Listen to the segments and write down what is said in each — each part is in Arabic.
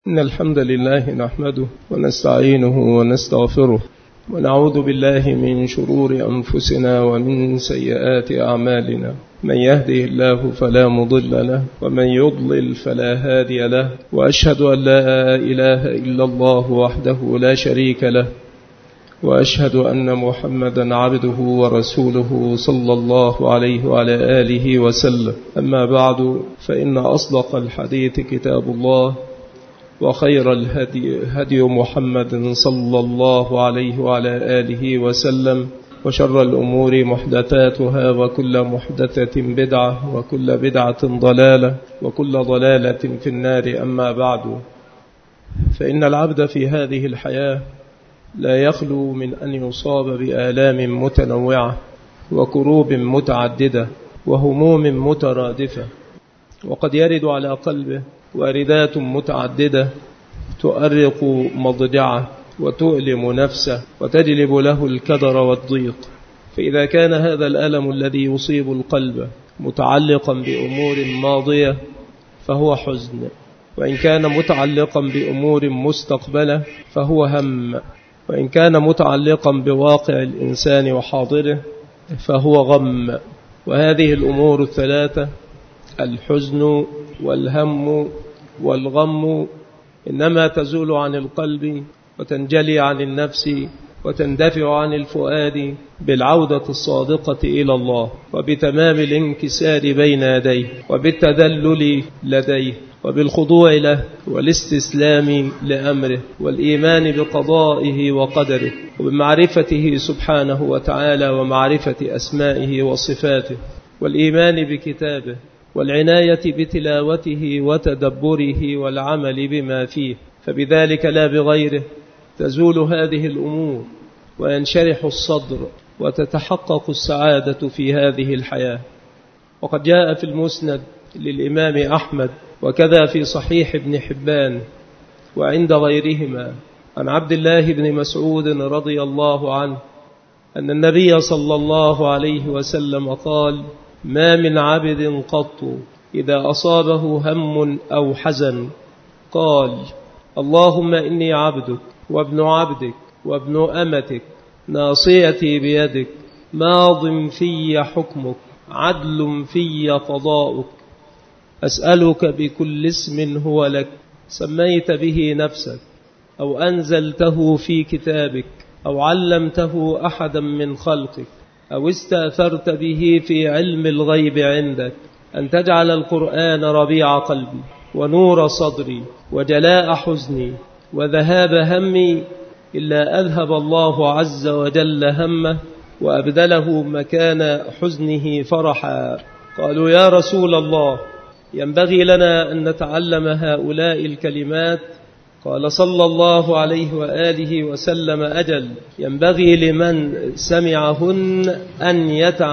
إن الحمد لله نحمده ونستعينه ونستغفره ونعوذ بالله من شرور أنفسنا ومن سيئات أعمالنا. من يهده الله فلا مضل له ومن يضلل فلا هادي له، وأشهد أن لا إله إلا الله وحده لا شريك له، وأشهد أن محمدا عبده ورسوله صلى الله عليه وعلى آله وسلم. أما بعد، فإن أصدق الحديث كتاب الله، وخير الهدي هدي محمد صلى الله عليه وعلى آله وسلم، وشر الأمور محدثاتها، وكل محدثة بدعة، وكل بدعة ضلالة، وكل ضلالة في النار. أما بعد، فإن العبد في هذه الحياة لا يخلو من أن يصاب بآلام متنوعة وكروب متعددة وهموم مترادفة، وقد يرد على قلبه واردات متعددة تؤرق مضجعه وتؤلم نفسه وتجلب له الكدر والضيق. فإذا كان هذا الألم الذي يصيب القلب متعلقا بأمور ماضية فهو حزن، وإن كان متعلقا بأمور مستقبلة فهو هم، وإن كان متعلقا بواقع الإنسان وحاضره فهو غم. وهذه الأمور الثلاثة، الحزن والهم والغم، إنما تزول عن القلب وتنجلي عن النفس وتندفع عن الفؤاد بالعودة الصادقة إلى الله، وبتمام الانكسار بين يديه، وبالتذلل لديه، وبالخضوع له، والاستسلام لأمره، والإيمان بقضائه وقدره، وبمعرفته سبحانه وتعالى، ومعرفة أسمائه وصفاته، والإيمان بكتابه، والعناية بتلاوته وتدبره والعمل بما فيه. فبذلك لا بغيره تزول هذه الأمور وينشرح الصدر وتتحقق السعادة في هذه الحياة. وقد جاء في المسند للإمام أحمد، وكذا في صحيح ابن حبان وعند غيرهما، عن عبد الله بن مسعود رضي الله عنه أن النبي صلى الله عليه وسلم قال: ما من عبد قط إذا أصابه هم أو حزن قال: اللهم إني عبدك وابن عبدك وابن أمتك، ناصيتي بيدك، ماض في حكمك، عدل في قضاؤك، أسألك بكل اسم هو لك سميت به نفسك، أو أنزلته في كتابك، أو علمته أحدا من خلقك، أو استأثرت به في علم الغيب عندك، أن تجعل القرآن ربيع قلبي ونور صدري وجلاء حزني وذهاب همي، إلا أذهب الله عز وجل همه وأبدله مكان حزنه فرحا. قالوا: يا رسول الله، ينبغي لنا أن نتعلم هؤلاء الكلمات؟ قال صلى الله عليه وآله وسلم: أجل، ينبغي لمن سمعهن أن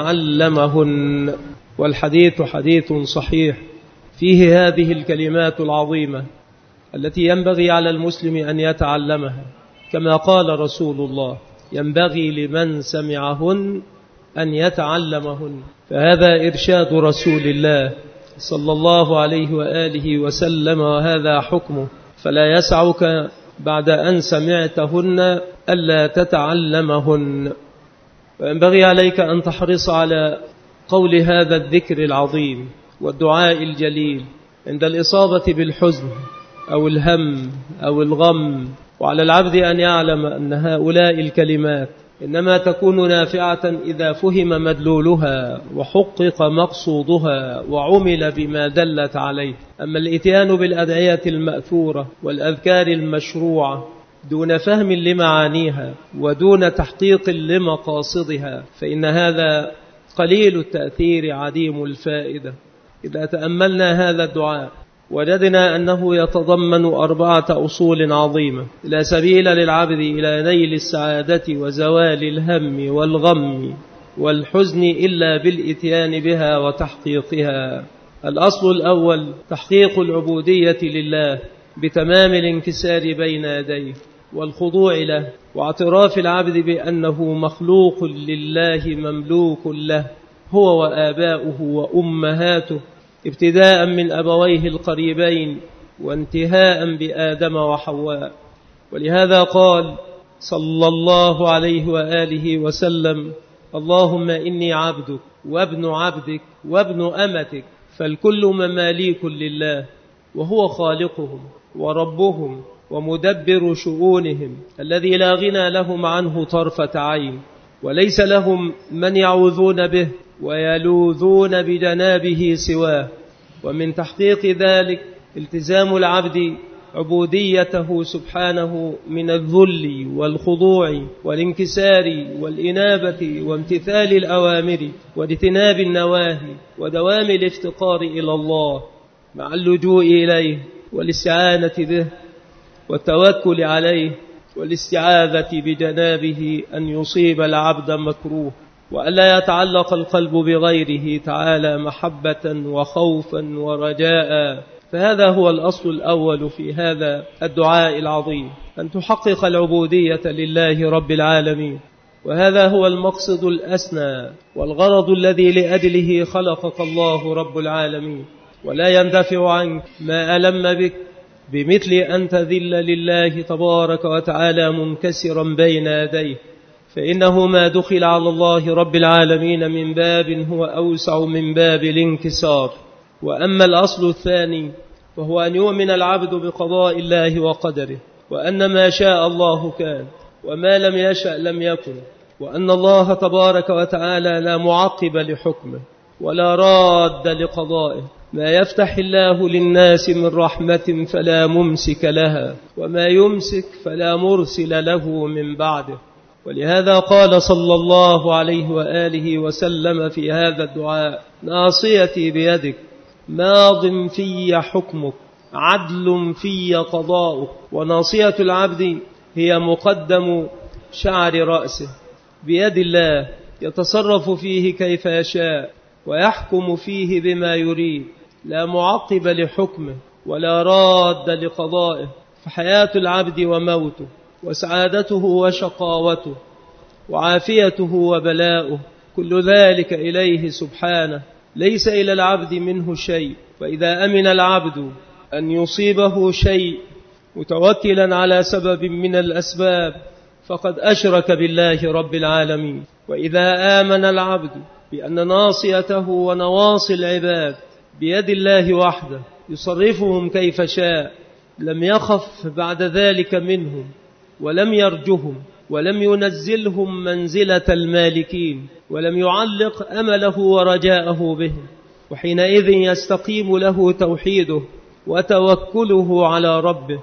يتعلمهن. والحديث حديث صحيح فيه هذه الكلمات العظيمة التي ينبغي على المسلم أن يتعلمها، كما قال رسول الله: ينبغي لمن سمعهن أن يتعلمهن. فهذا إرشاد رسول الله صلى الله عليه وآله وسلم، وهذا حكمه. فلا يسعك بعد أن سمعتهن ألا تتعلمهن. وينبغي عليك أن تحرص على قول هذا الذكر العظيم والدعاء الجليل عند الإصابة بالحزن أو الهم أو الغم. وعلى العبد أن يعلم أن هؤلاء الكلمات إنما تكون نافعة إذا فهم مدلولها وحقق مقصودها وعمل بما دلت عليه. أما الإتيان بالأدعية المأثورة والأذكار المشروعة دون فهم لمعانيها ودون تحقيق لمقاصدها فإن هذا قليل التأثير عديم الفائدة. إذا تأملنا هذا الدعاء وجدنا أنه يتضمن 4 أصول عظيمة لا سبيل للعبد إلى نيل السعادة وزوال الهم والغم والحزن إلا بالإتيان بها وتحقيقها. الأصل الأول تحقيق العبودية لله بتمام الانكسار بين يديه والخضوع له، واعتراف العبد بأنه مخلوق لله مملوك له، هو وآباؤه وأمهاته، ابتداء من أبويه القريبين وانتهاء بآدم وحواء. ولهذا قال صلى الله عليه وآله وسلم: اللهم إني عبدك وابن عبدك وابن أمتك، فالكل مماليك لله، وهو خالقهم وربهم ومدبر شؤونهم، الذي لا غنى لهم عنه طرفة عين، وليس لهم من يعوذون به ويلوذون بجنابه سواه. ومن تحقيق ذلك التزام العبد عبوديته سبحانه من الذل والخضوع والانكسار والإنابة وامتثال الأوامر واجتناب النواهي ودوام الافتقار إلى الله مع اللجوء إليه والاستعانة به والتوكل عليه والاستعاذة بجنابه أن يصيب العبد مكروه، وألا يتعلق القلب بغيره تعالى محبة وخوفا ورجاء. فهذا هو الأصل الأول في هذا الدعاء العظيم، أن تحقق العبودية لله رب العالمين. وهذا هو المقصد الأسنى والغرض الذي لأجله خلقك الله رب العالمين. ولا يندفع عنك ما ألم بك بمثل أن تذل لله تبارك وتعالى منكسرا بين يديه، فإنه ما دخل على الله رب العالمين من باب هو أوسع من باب الانكسار. وأما الأصل الثاني فهو أن يؤمن العبد بقضاء الله وقدره، وأن ما شاء الله كان وما لم يشأ لم يكن، وأن الله تبارك وتعالى لا معقب لحكمه ولا راد لقضائه. ما يفتح الله للناس من رحمة فلا ممسك لها، وما يمسك فلا مرسل له من بعده. ولهذا قال صلى الله عليه وآله وسلم في هذا الدعاء: ناصيتي بيدك، ماض في حكمك، عدل في قضاؤك. وناصية العبد هي مقدم شعر رأسه بيد الله، يتصرف فيه كيف يشاء ويحكم فيه بما يريد، لا معقب لحكمه ولا راد لقضائه. فحياة العبد وموته وسعادته وشقاوته وعافيته وبلاؤه كل ذلك إليه سبحانه، ليس إلى العبد منه شيء. فإذا أمن العبد أن يصيبه شيء متوكلا على سبب من الأسباب فقد أشرك بالله رب العالمين. وإذا آمن العبد بأن ناصيته ونواصي العباد بيد الله وحده يصرفهم كيف شاء، لم يخف بعد ذلك منهم ولم يرجهم ولم ينزلهم منزلة المالكين ولم يعلق أمله ورجاءه بهم، وحينئذ يستقيم له توحيده وتوكله على ربه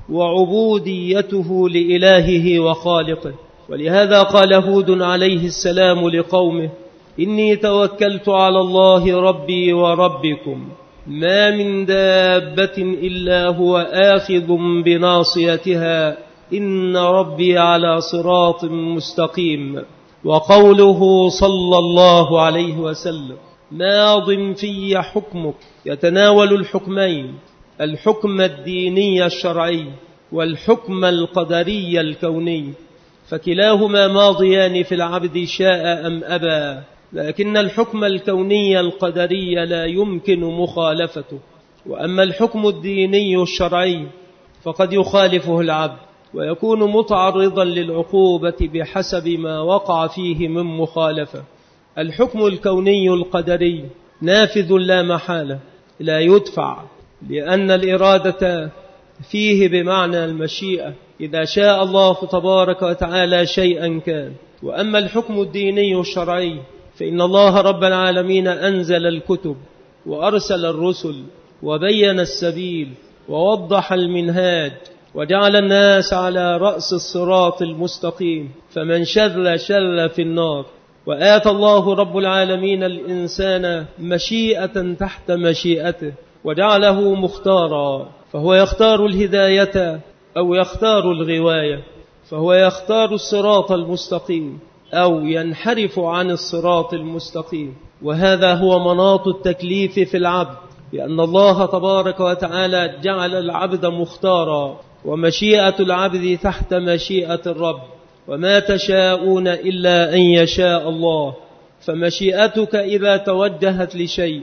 وعبوديته لإلهه وخالقه. ولهذا قال هود عليه السلام لقومه: إني توكلت على الله ربي وربكم، ما من دابة إلا هو آخذ بناصيتها، إن ربي على صراط مستقيم. وقوله صلى الله عليه وسلم: ماض في حكمك، يتناول الحكمين: الحكم الديني الشرعي والحكم القدري الكوني، فكلاهما ماضيان في العبد شاء أم أبى. لكن الحكم الكوني القدري لا يمكن مخالفته، وأما الحكم الديني الشرعي فقد يخالفه العبد ويكون متعرضا للعقوبة بحسب ما وقع فيه من مخالفة. الحكم الكوني القدري نافذ لا محالة، لا يدفع، لأن الإرادة فيه بمعنى المشيئة، إذا شاء الله تبارك وتعالى شيئا كان. وأما الحكم الديني الشرعي فإن الله رب العالمين أنزل الكتب وأرسل الرسل وبين السبيل ووضح المنهاج وجعل الناس على رأس الصراط المستقيم، فمن شذ في النار. وآتى الله رب العالمين الإنسان مشيئة تحت مشيئته وجعله مختارا، فهو يختار الهداية أو يختار الغواية، فهو يختار الصراط المستقيم أو ينحرف عن الصراط المستقيم. وهذا هو مناط التكليف في العبد، لأن الله تبارك وتعالى جعل العبد مختارا، ومشيئة العبد تحت مشيئة الرب، وما تشاءون إلا أن يشاء الله. فمشيئتك إذا توجهت لشيء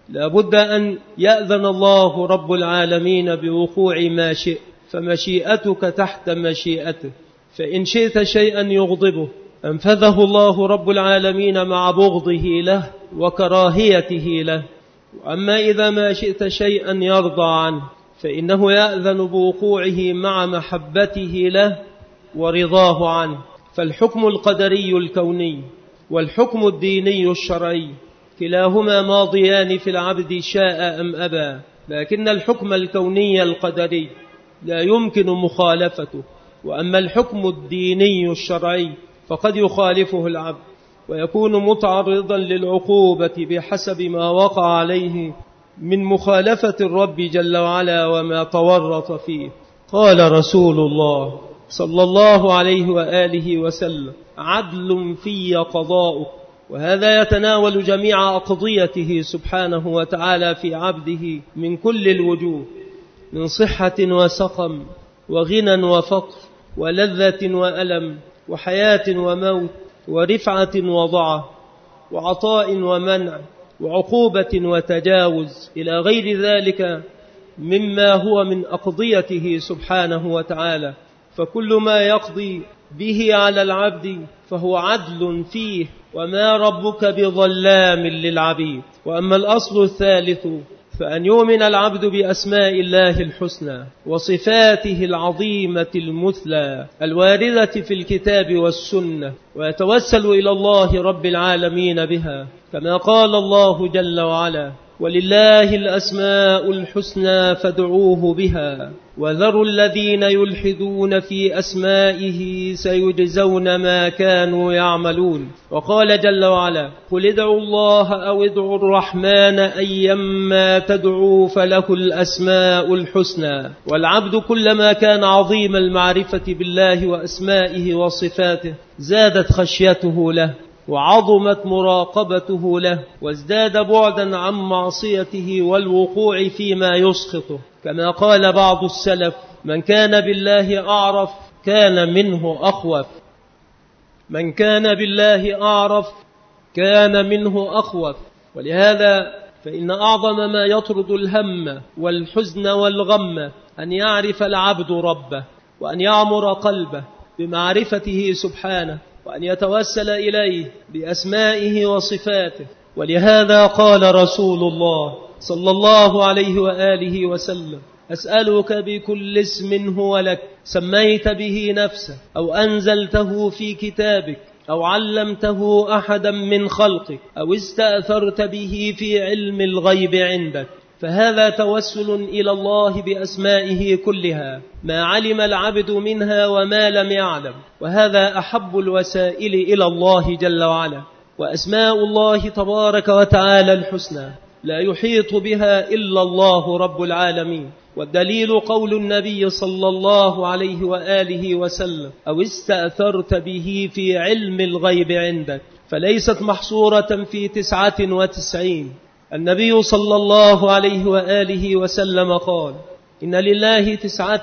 لا بد أن يأذن الله رب العالمين بوقوع ما شئ، فمشيئتك تحت مشيئته، فإن شئت شيئا يغضبه أنفذه الله رب العالمين مع بغضه له وكراهيته له، وأما إذا ما شئت شيئا يرضى عنه فإنه يأذن بوقوعه مع محبته له ورضاه عنه. فالحكم القدري الكوني والحكم الديني الشرعي كلاهما ماضيان في العبد شاء أم أبى، لكن الحكم الكوني القدري لا يمكن مخالفته، وأما الحكم الديني الشرعي فقد يخالفه العبد ويكون متعرضا للعقوبة بحسب ما وقع عليه من مخالفة الرب جل وعلا وما تورط فيه. قال رسول الله صلى الله عليه وآله وسلم: عدل في قضاؤه. وهذا يتناول جميع أقضيته سبحانه وتعالى في عبده من كل الوجوه، من صحة وسقم وغنى وفقر ولذة وألم وحياة وموت ورفعة وضعة وعطاء ومنع وعقوبة وتجاوز إلى غير ذلك مما هو من أقضيته سبحانه وتعالى. فكل ما يقضي به على العبد فهو عدل فيه، وما ربك بظلام للعبيد. وأما الأصل الثالث فأن يؤمن العبد بأسماء الله الحسنى وصفاته العظيمة المثلى الواردة في الكتاب والسنة، ويتوسل إلى الله رب العالمين بها، كما قال الله جل وعلا: ولله الأسماء الحسنى فادعوه بها وذروا الذين يلحدون في أسمائه سيجزون ما كانوا يعملون. وقال جل وعلا: قل ادعوا الله أو ادعوا الرحمن أيما تدعوا فله الأسماء الحسنى. والعبد كلما كان عظيم المعرفة بالله وأسمائه وصفاته زادت خشيته له وعظمت مراقبته له، وازداد بعدا عن معصيته والوقوع فيما يسخطه، كما قال بعض السلف: من كان بالله أعرف كان منه أخوف. من كان بالله أعرف كان منه أخوف. ولهذا فإن أعظم ما يطرد الهم والحزن والغم أن يعرف العبد ربه، وأن يعمر قلبه بمعرفته سبحانه، وأن يتوسل إليه بأسمائه وصفاته. ولهذا قال رسول الله صلى الله عليه وآله وسلم: أسألك بكل اسم هو لك سميت به نفسك أو أنزلته في كتابك أو علمته أحدا من خلقك أو استأثرت به في علم الغيب عندك. فهذا توسل إلى الله بأسمائه كلها، ما علم العبد منها وما لم يعلم، وهذا أحب الوسائل إلى الله جل وعلا. وأسماء الله تبارك وتعالى الحسنى لا يحيط بها إلا الله رب العالمين، والدليل قول النبي صلى الله عليه وآله وسلم: أو استأثرت به في علم الغيب عندك، فليست محصورة في 99. النبي صلى الله عليه وآله وسلم قال: إن لله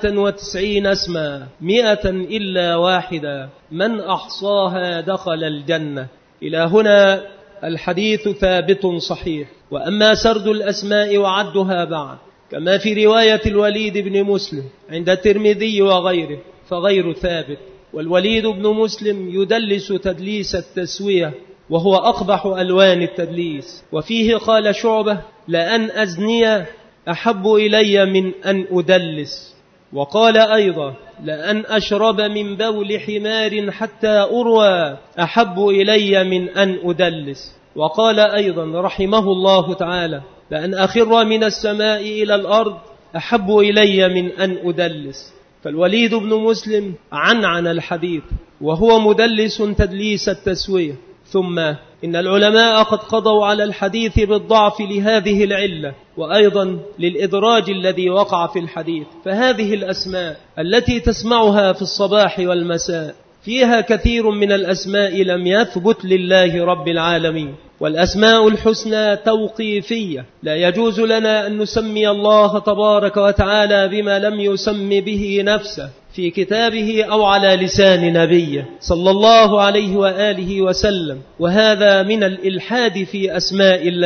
99 اسما 100 إلا واحدة من أحصاها دخل الجنة. إلى هنا الحديث ثابت صحيح. وأما سرد الأسماء وعدها بعد كما في رواية الوليد بن مسلم عند الترمذي وغيره فغير ثابت. والوليد بن مسلم يدلس تدليس التسوية، وهو أقبح ألوان التدليس. وفيه قال شعبة: لأن أزني أحب إلي من أن أدلس. وقال أيضا: لأن أشرب من بول حمار حتى أروى أحب إلي من أن أدلس. وقال أيضا رحمه الله تعالى: لأن أخر من السماء إلى الأرض أحب إلي من أن أدلس. فالوليد بن مسلم عنعن الحديث وهو مدلس تدليس التسوية. ثم إن العلماء قد قضوا على الحديث بالضعف لهذه العلة، وأيضا للإدراج الذي وقع في الحديث. فهذه الأسماء التي تسمعها في الصباح والمساء فيها كثير من الأسماء لم يثبت لله رب العالمين. والأسماء الحسنى توقيفية، لا يجوز لنا أن نسمي الله تبارك وتعالى بما لم يسم به نفسه في كتابه أو على لسان نبيه صلى الله عليه وآله وسلم، وهذا من الإلحاد في أسماء الله.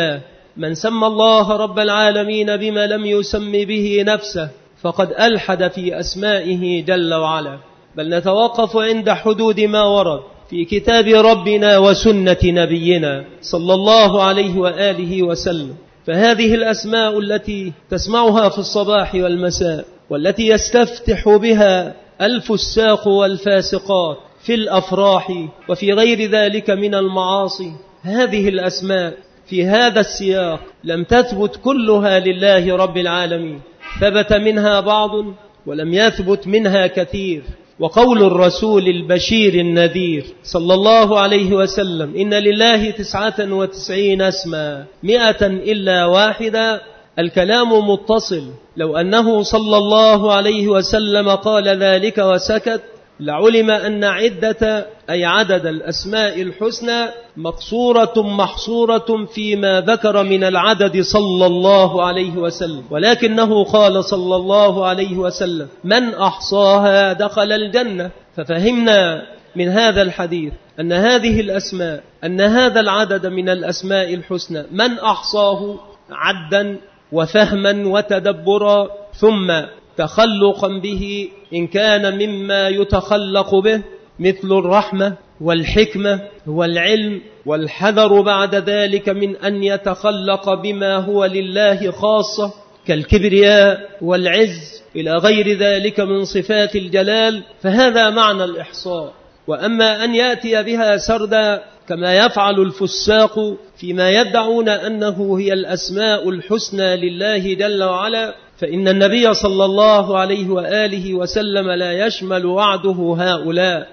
من سمى الله رب العالمين بما لم يسم به نفسه فقد ألحد في أسمائه جل وعلا، بل نتوقف عند حدود ما ورد في كتاب ربنا وسنة نبينا صلى الله عليه وآله وسلم. فهذه الأسماء التي تسمعها في الصباح والمساء، والتي يستفتح بها الفساق والفاسقات في الأفراح وفي غير ذلك من المعاصي، هذه الأسماء في هذا السياق لم تثبت كلها لله رب العالمين، ثبت منها بعض ولم يثبت منها كثير. وقول الرسول البشير النذير صلى الله عليه وسلم: إن لله 99 اسما 100 إلا واحدا، الكلام متصل. لو أنه صلى الله عليه وسلم قال ذلك وسكت لعلم أن عدة أي عدد الأسماء الحسنى مقصورة محصورة فيما ذكر من العدد صلى الله عليه وسلم، ولكنه قال صلى الله عليه وسلم: من أحصاها دخل الجنة. ففهمنا من هذا الحديث أن هذه الأسماء، أن هذا العدد من الأسماء الحسنى من أحصاه عدا وفهما وتدبرا ثم تخلقا به إن كان مما يتخلق به، مثل الرحمة والحكمة والعلم، والحذر بعد ذلك من أن يتخلق بما هو لله خاصة كالكبرياء والعز إلى غير ذلك من صفات الجلال. فهذا معنى الإحصاء. وأما أن يأتي بها سردا كما يفعل الفساق فيما يدعون أنه هي الأسماء الحسنى لله جل وعلا، فإن النبي صلى الله عليه وآله وسلم لا يشمل وعده هؤلاء.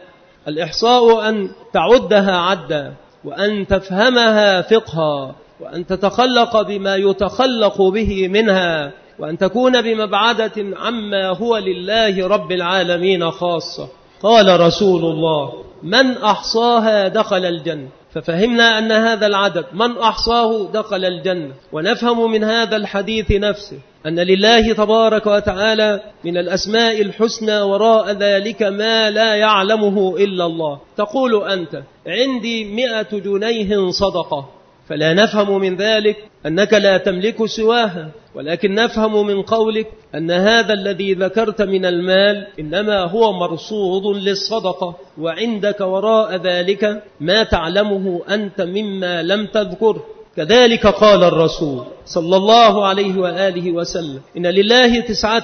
الإحصاء أن تعدها عدا، وأن تفهمها فقها، وأن تتخلق بما يتخلق به منها، وأن تكون بمبعدة عما هو لله رب العالمين خاصة. قال رسول الله: من أحصاها دخل الجنة. ففهمنا أن هذا العدد من أحصاه دخل الجنة. ونفهم من هذا الحديث نفسه أن لله تبارك وتعالى من الأسماء الحسنى وراء ذلك ما لا يعلمه إلا الله. تقول أنت: عندي 100 جنيه صدقة، فلا نفهم من ذلك أنك لا تملك سواها، ولكن نفهم من قولك أن هذا الذي ذكرت من المال إنما هو مرصود للصدقة، وعندك وراء ذلك ما تعلمه أنت مما لم تذكر. كذلك قال الرسول صلى الله عليه وآله وسلم: إن لله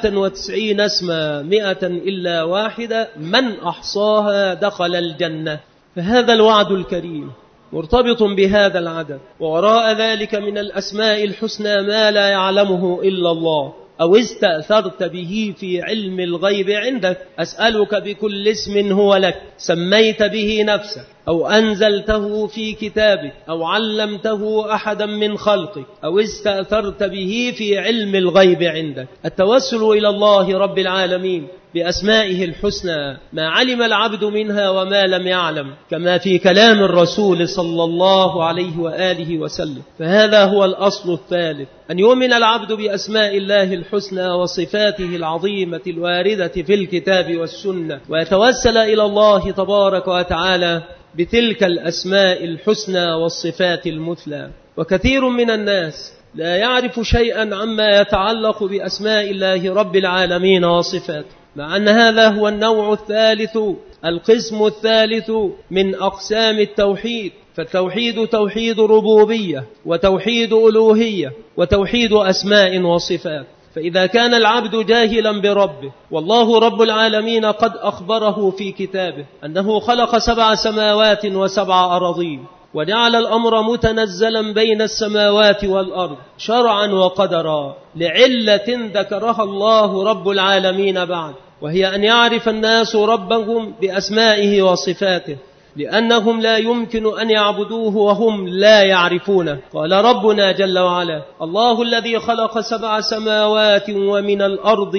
99 اسما 100 إلا واحدة، من أحصاها دخل الجنة. فهذا الوعد الكريم مرتبط بهذا العدد، ووراء ذلك من الأسماء الحسنى ما لا يعلمه إلا الله، أو استأثرت به في علم الغيب عندك. أسألك بكل اسم هو لك سميت به نفسك، أو أنزلته في كتابك، أو علمته أحدا من خلقك، أو استأثرت به في علم الغيب عندك. التوسل إلى الله رب العالمين بأسمائه الحسنى ما علم العبد منها وما لم يعلم، كما في كلام الرسول صلى الله عليه وآله وسلم. فهذا هو الأصل الثالث، أن يؤمن العبد بأسماء الله الحسنى وصفاته العظيمة الواردة في الكتاب والسنة، ويتوسل إلى الله تبارك وتعالى بتلك الأسماء الحسنى والصفات المثلى. وكثير من الناس لا يعرف شيئا عما يتعلق بأسماء الله رب العالمين وصفاته، مع أن هذا هو النوع الثالث، القسم الثالث من أقسام التوحيد. فالتوحيد توحيد ربوبية، وتوحيد ألوهية، وتوحيد أسماء وصفات. فإذا كان العبد جاهلا بربه، والله رب العالمين قد أخبره في كتابه أنه خلق 7 سماوات و7 أراضين، وجعل الأمر متنزلا بين السماوات والأرض شرعا وقدرا لعلة ذكرها الله رب العالمين بعد، وهي أن يعرف الناس ربهم بأسمائه وصفاته، لأنهم لا يمكن أن يعبدوه وهم لا يعرفونه. قال ربنا جل وعلا: الله الذي خلق 7 سماوات ومن الأرض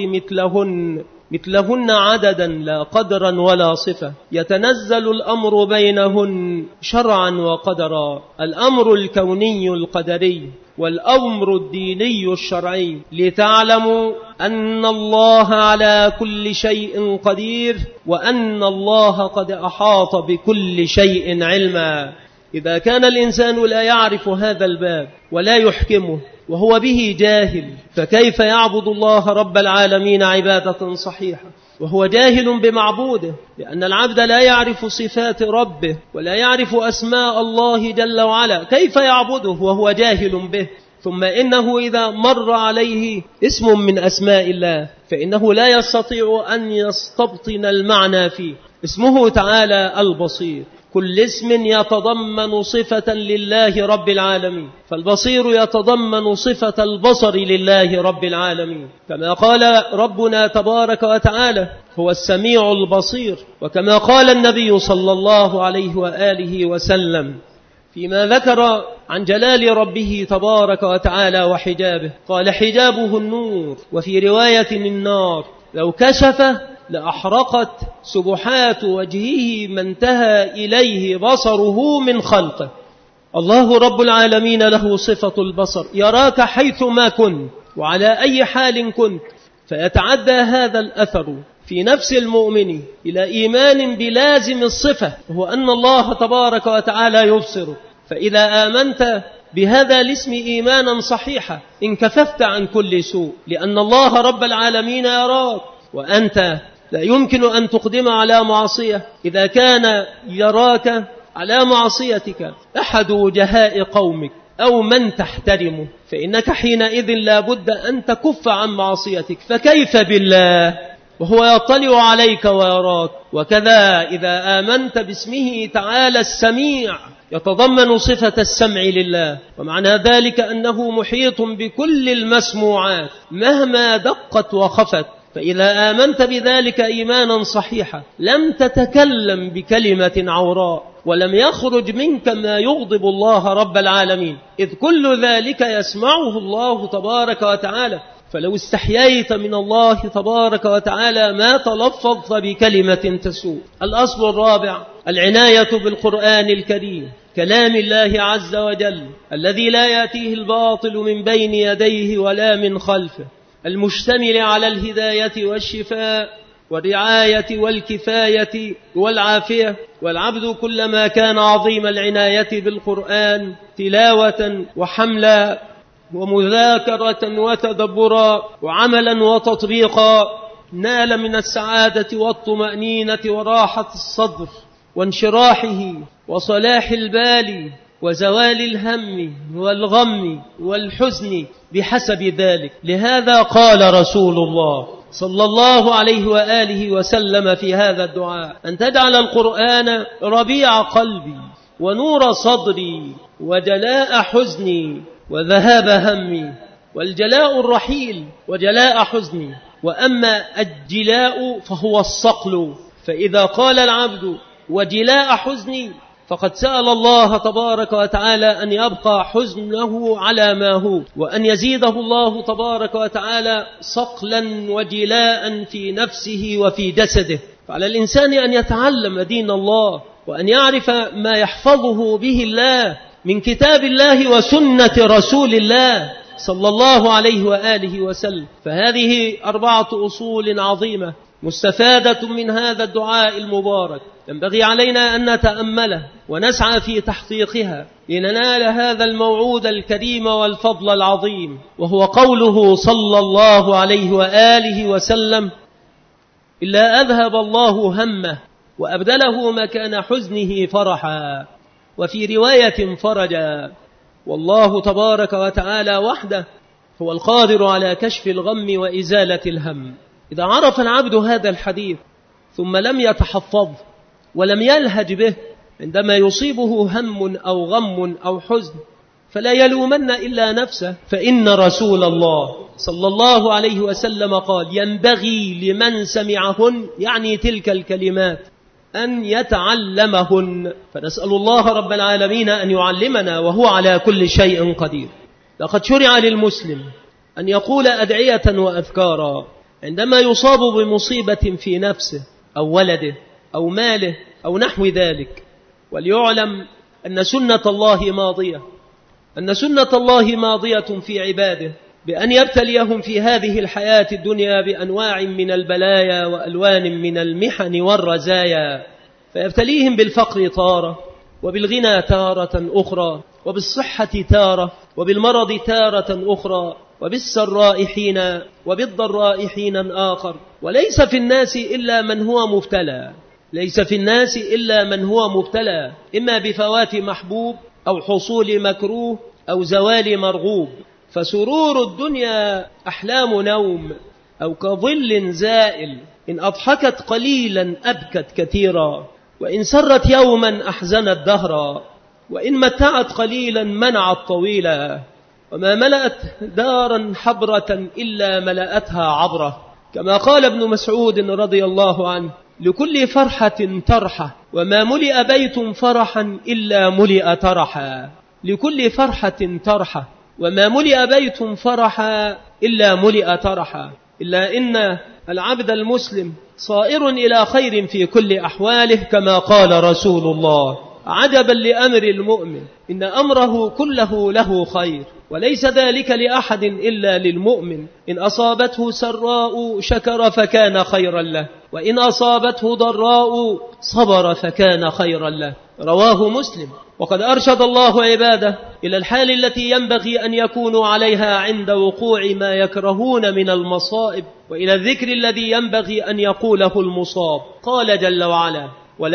مثلهن عددا لا قدرا ولا صفة، يتنزل الأمر بينهن شرعا وقدرا، الأمر الكوني القدري والأمر الديني الشرعي، لتعلموا أن الله على كل شيء قدير، وأن الله قد أحاط بكل شيء علما. إذا كان الإنسان لا يعرف هذا الباب ولا يحكمه وهو به جاهل، فكيف يعبد الله رب العالمين عبادة صحيحة وهو جاهل بمعبوده؟ لأن العبد لا يعرف صفات ربه ولا يعرف أسماء الله جل وعلا، كيف يعبده وهو جاهل به؟ ثم إنه إذا مر عليه اسم من أسماء الله فإنه لا يستطيع أن يستبطن المعنى فيه. اسمه تعالى البصير، كل اسم يتضمن صفة لله رب العالمين، فالبصير يتضمن صفة البصر لله رب العالمين، كما قال ربنا تبارك وتعالى هو السميع البصير، وكما قال النبي صلى الله عليه وآله وسلم فيما ذكر عن جلال ربه تبارك وتعالى وحجابه، قال حجابه النور، وفي رواية النار لو كشف لأحرقت سبحات وجهه ما انتهى إليه بصره من خلقه. الله رب العالمين له صفة البصر، يراك حيثما كنت وعلى أي حال كنت، فيتعدى هذا الأثر في نفس المؤمن إلى إيمان بلازم الصفة، وهو أن الله تبارك وتعالى يبصرك. فإذا آمنت بهذا الاسم إيمانا صحيحا انكففت عن كل سوء، لأن الله رب العالمين يراك، وأنت لا يمكن أن تقدم على معصية إذا كان يراك على معصيتك أحد وجهاء قومك أو من تحترمه، فإنك حينئذ لا بد أن تكف عن معصيتك، فكيف بالله وهو يطلع عليك ويراك؟ وكذا إذا آمنت باسمه تعالى السميع يتضمن صفة السمع لله، ومعنى ذلك أنه محيط بكل المسموعات مهما دقت وخفت. فإذا آمنت بذلك إيمانا صحيحا لم تتكلم بكلمة عوراء ولم يخرج منك ما يغضب الله رب العالمين، إذ كل ذلك يسمعه الله تبارك وتعالى. فلو استحييت من الله تبارك وتعالى ما تلفظت بكلمة تسوء. الأصل الرابع العناية بالقرآن الكريم، كلام الله عز وجل الذي لا يأتيه الباطل من بين يديه ولا من خلفه، المشتمل على الهداية والشفاء والرعاية والكفاية والعافية. والعبد كلما كان عظيم العناية بالقرآن تلاوة وحملا ومذاكرة وتدبرا وعملا وتطبيقا نال من السعادة والطمأنينة وراحة الصدر وانشراحه وصلاح البال وزوال الهم والغم والحزن بحسب ذلك. لهذا قال رسول الله صلى الله عليه وآله وسلم في هذا الدعاء: أن تجعل القرآن ربيع قلبي ونور صدري وجلاء حزني وذهاب همي. والجلاء الرحيل وجلاء حزني، وأما الجلاء فهو الصقل. فإذا قال العبد وجلاء حزني فقد سأل الله تبارك وتعالى أن يبقى حزنه على ما هو، وأن يزيده الله تبارك وتعالى صقلا وجلاء في نفسه وفي جسده. فعلى الإنسان أن يتعلم دين الله وأن يعرف ما يحفظه به الله من كتاب الله وسنة رسول الله صلى الله عليه وآله وسلم. فهذه 4 أصول عظيمة مستفادة من هذا الدعاء المبارك، ينبغي علينا أن نتأمله ونسعى في تحقيقها لننال هذا الموعود الكريم والفضل العظيم، وهو قوله صلى الله عليه وآله وسلم: إلا أذهب الله همه وأبدله مكان حزنه فرحا، وفي رواية فرجا. والله تبارك وتعالى وحده هو القادر على كشف الغم وإزالة الهم. إذا عرف العبد هذا الحديث ثم لم يتحفظ ولم يلهج به عندما يصيبه هم أو غم أو حزن فلا يلومن إلا نفسه، فإن رسول الله صلى الله عليه وسلم قال: ينبغي لمن سمعهن، يعني تلك الكلمات، أن يتعلمهن. فنسأل الله رب العالمين أن يعلمنا وهو على كل شيء قدير. لقد شرع للمسلم أن يقول أدعية وأذكارا عندما يصاب بمصيبة في نفسه أو ولده أو ماله أو نحو ذلك، وليعلم أن سنة الله ماضية في عباده بأن يبتليهم في هذه الحياة الدنيا بأنواع من البلايا وألوان من المحن والرزايا، فيبتليهم بالفقر طارة، وبالغنى تارة أخرى، وبالصحة تارة، وبالمرض تارة أخرى، وبالسراء حين، وبالضراء حينا آخر. وليس في الناس إلا من هو مبتلى، ليس في الناس إلا من هو مبتلى، إما بفوات محبوب أو حصول مكروه أو زوال مرغوب. فسرور الدنيا أحلام نوم، أو كظل زائل، إن أضحكت قليلا أبكت كثيرا، وإن سرت يوما أحزنت دهرا، وإن متعت قليلا منعت طويلا، وما ملأت دارا حبرة إلا ملأتها عبرة. كما قال ابن مسعود رضي الله عنه: لكل فرحة ترحة، وما ملئ بيت فرحا إلا ملئ ترحا. لكل فرحة ترحة، وما ملئ بيت فرحا إلا ملئ ترحا. إلا إن العبد المسلم صائر إلى خير في كل أحواله، كما قال رسول الله: عجبا لأمر المؤمن، إن أمره كله له خير، وليس ذلك لأحد إلا للمؤمن. إن أصابته سراء شكر فكان خيرا له، وإن أصابته ضراء صبر فكان خيرا له. رواه مسلم. وقد أرشد الله عباده إلى الحال التي ينبغي أن يكونوا عليها عند وقوع ما يكرهون من المصائب، وإلى الذكر الذي ينبغي أن يقوله المصاب. قال جل وعلا: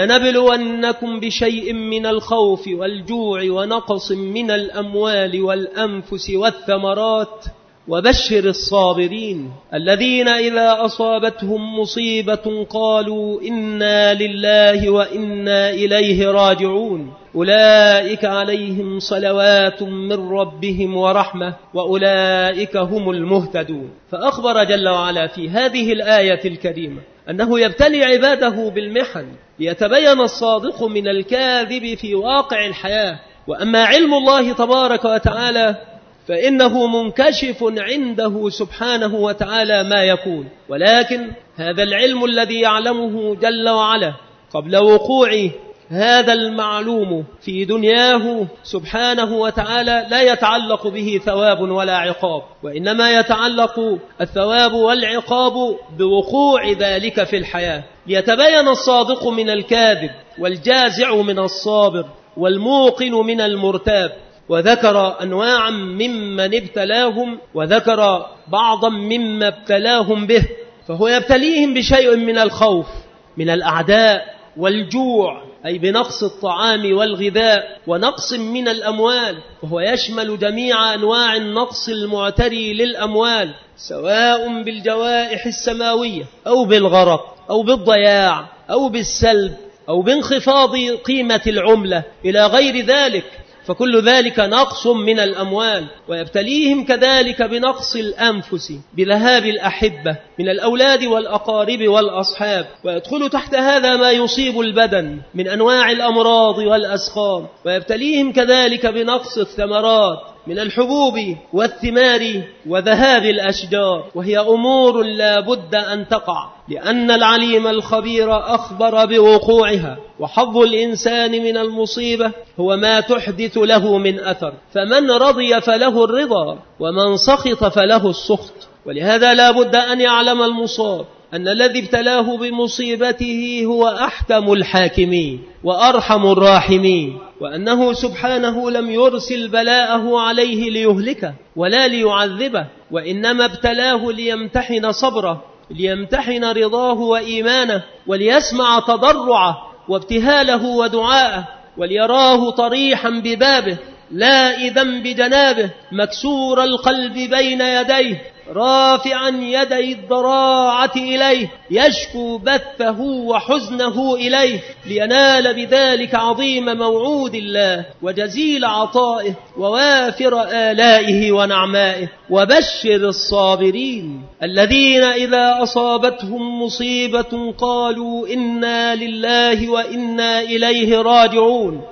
ولنبلونكم بشيء من الخوف والجوع ونقص من الأموال والأنفس والثمرات وبشر الصابرين الذين إذا أصابتهم مصيبة قالوا إنا لله وإنا إليه راجعون أولئك عليهم صلوات من ربهم ورحمة وأولئك هم المهتدون. فأخبر جل وعلا في هذه الآية الكريمة أنه يبتلي عباده بالمحن ليتبين الصادق من الكاذب في واقع الحياة. وأما علم الله تبارك وتعالى فإنه منكشف عنده سبحانه وتعالى ما يكون، ولكن هذا العلم الذي يعلمه جل وعلا قبل وقوع هذا المعلوم في دنياه سبحانه وتعالى لا يتعلق به ثواب ولا عقاب، وإنما يتعلق الثواب والعقاب بوقوع ذلك في الحياة، ليتبين الصادق من الكاذب والجازع من الصابر والموقن من المرتاب. وذكر أنواعا ممن ابتلاهم، وذكر بعضا مما ابتلاهم به. فهو يبتليهم بشيء من الخوف من الأعداء، والجوع أي بنقص الطعام والغذاء، ونقص من الأموال، وهو يشمل جميع أنواع النقص المعتري للأموال، سواء بالجوائح السماوية أو بالغرق أو بالضياع أو بالسلب أو بانخفاض قيمة العملة إلى غير ذلك، فكل ذلك نقص من الأموال. ويبتليهم كذلك بنقص الأنفس، بذهاب الأحبة من الأولاد والأقارب والأصحاب، ويدخل تحت هذا ما يصيب البدن من أنواع الأمراض والأسقام. ويبتليهم كذلك بنقص الثمرات من الحبوب والثمار وذهاب الأشجار، وهي أمور لا بد أن تقع، لأن العليم الخبير أخبر بوقوعها. وحظ الإنسان من المصيبة هو ما تحدث له من أثر، فمن رضي فله الرضا، ومن سخط فله السخط. ولهذا لا بد أن يعلم المصاب أن الذي ابتلاه بمصيبته هو أحكم الحاكمين وأرحم الراحمين، وأنه سبحانه لم يرسل بلاءه عليه ليهلكه ولا ليعذبه، وإنما ابتلاه ليمتحن صبره، ليمتحن رضاه وإيمانه، وليسمع تضرعه وابتهاله ودعاءه، وليراه طريحا ببابه لائذا بجنابه، مكسور القلب بين يديه، رافعا يدي الضراعة إليه، يشكو بثه وحزنه إليه، لينال بذلك عظيم موعود الله وجزيل عطائه ووافر آلائه ونعمائه. وبشر الصابرين الذين إذا أصابتهم مصيبة قالوا إنا لله وإنا إليه راجعون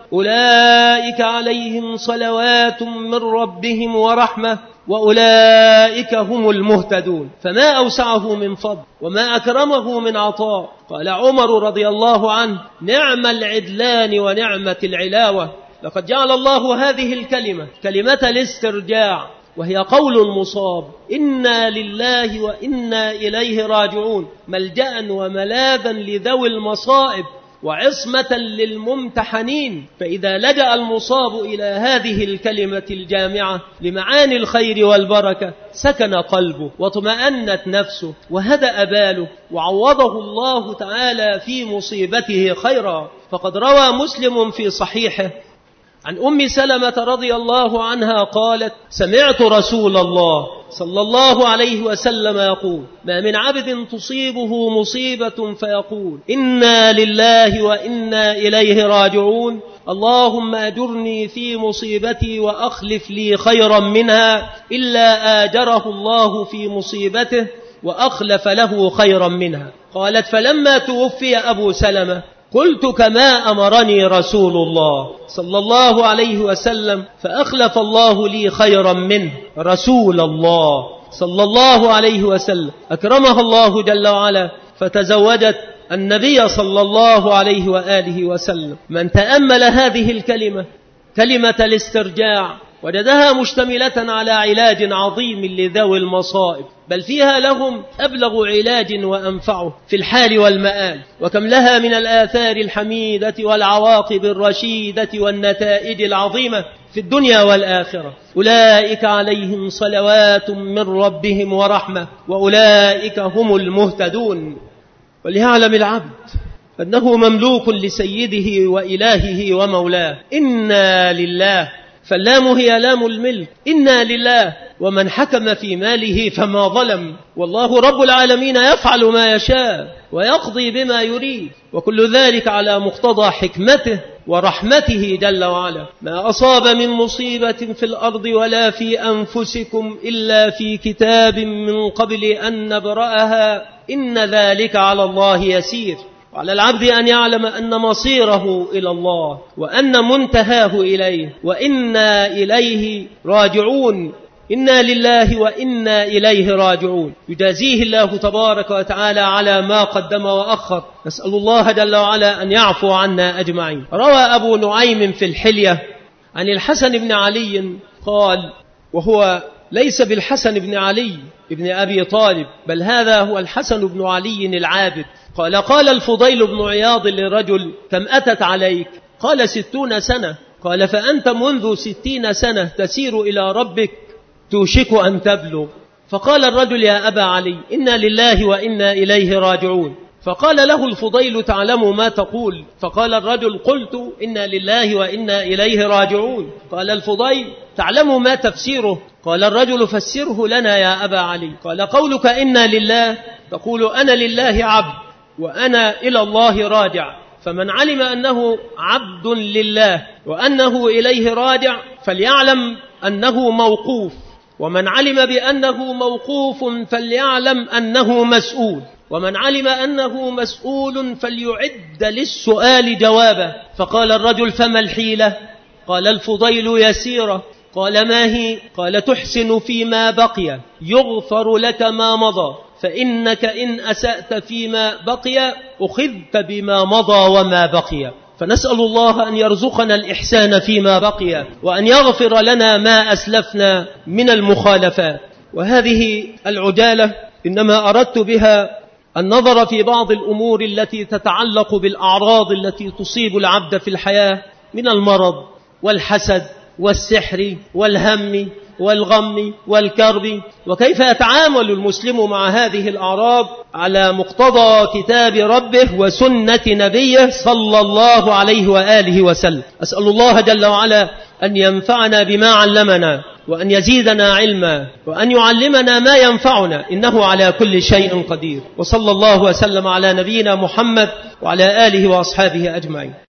أولئك عليهم صلوات من ربهم ورحمة وأولئك هم المهتدون. فما أوسعه من فضل وما أكرمه من عطاء. قال عمر رضي الله عنه: نعم العدلان ونعمة العلاوة. لقد جعل الله هذه الكلمة كلمة الاسترجاع، وهي قول المصاب: إنا لله وإنا إليه راجعون، ملجأ وملاذا لذوي المصائب وعصمة للممتحنين. فإذا لجأ المصاب إلى هذه الكلمة الجامعة لمعاني الخير والبركة سكن قلبه وطمأنت نفسه وهدأ باله، وعوضه الله تعالى في مصيبته خيرا. فقد روى مسلم في صحيحه عن أم سلمة رضي الله عنها قالت: سمعت رسول الله صلى الله عليه وسلم يقول: ما من عبد تصيبه مصيبة فيقول إنا لله وإنا إليه راجعون، اللهم أجرني في مصيبتي وأخلف لي خيرا منها، إلا آجره الله في مصيبته وأخلف له خيرا منها. قالت: فلما توفي أبو سلمة قلت كما أمرني رسول الله صلى الله عليه وسلم، فأخلف الله لي خيرا منه. رسول الله صلى الله عليه وسلم أكرمها الله جل وعلا فتزوجت النبي صلى الله عليه وآله وسلم. من تأمل هذه الكلمة، كلمة الاسترجاع، وجدها مشتملة على علاج عظيم لذوي المصائب، بل فيها لهم أبلغ علاج وأنفعه في الحال والمآل. وكم لها من الآثار الحميدة والعواقب الرشيدة والنتائج العظيمة في الدنيا والآخرة. أولئك عليهم صلوات من ربهم ورحمة وأولئك هم المهتدون. وليعلم العبد أنه مملوك لسيده وإلهه ومولاه. إنا لله، فاللام هي لام الملك، إنا لله. ومن حكم في ماله فما ظلم، والله رب العالمين يفعل ما يشاء ويقضي بما يريد، وكل ذلك على مقتضى حكمته ورحمته جل وعلا. ما أصاب من مصيبة في الأرض ولا في أنفسكم إلا في كتاب من قبل أن نبرأها إن ذلك على الله يسير. وعلى العبد أن يعلم أن مصيره إلى الله وأن منتهاه إليه وإنا إليه راجعون. إنا لله وإنا إليه راجعون. يجازيه الله تبارك وتعالى على ما قدم وأخر. نسأل الله جل وعلا أن يعفو عنا أجمعين. روى أبو نعيم في الحلية عن الحسن بن علي قال، وهو ليس بالحسن بن علي ابن أبي طالب، بل هذا هو الحسن بن علي العابد، قال: قال الفضيل بن عياض لرجل: كم أتت عليك؟ قال: 60 سنة. قال: فأنت منذ 60 سنة تسير إلى ربك توشك أن تبلغ. فقال الرجل: يا أبا علي، إنا لله وإنا إليه راجعون. فقال له الفضيل: تعلم ما تقول؟ فقال الرجل: قلت إنا لله وإنا إليه راجعون. قال الفضيل: تعلم ما تفسيره؟ قال الرجل: فسره لنا يا أبا علي. قال: قولك إنا لله تقول أنا لله عبد وأنا إلى الله راجع، فمن علم أنه عبد لله وأنه إليه راجع فليعلم أنه موقوف، ومن علم بأنه موقوف فليعلم أنه مسؤول، ومن علم أنه مسؤول فليعد للسؤال جوابا. فقال الرجل: فما الحيلة؟ قال الفضيل: يسيرة. قال: ما هي؟ قال: تحسن فيما بقي يغفر لك ما مضى، فإنك إن أسأت فيما بقي أخذت بما مضى وما بقي. فنسأل الله أن يرزقنا الإحسان فيما بقي، وأن يغفر لنا ما أسلفنا من المخالفات. وهذه العجالة إنما أردت بها النظر في بعض الأمور التي تتعلق بالأعراض التي تصيب العبد في الحياة من المرض والحسد والسحر والهم والغم والكرب، وكيف يتعامل المسلم مع هذه الأعراض على مقتضى كتاب ربه وسنة نبيه صلى الله عليه وآله وسلم. أسأل الله جل وعلا أن ينفعنا بما علمنا، وأن يزيدنا علما، وأن يعلمنا ما ينفعنا، إنه على كل شيء قدير. وصلى الله وسلم على نبينا محمد وعلى آله وأصحابه أجمعين.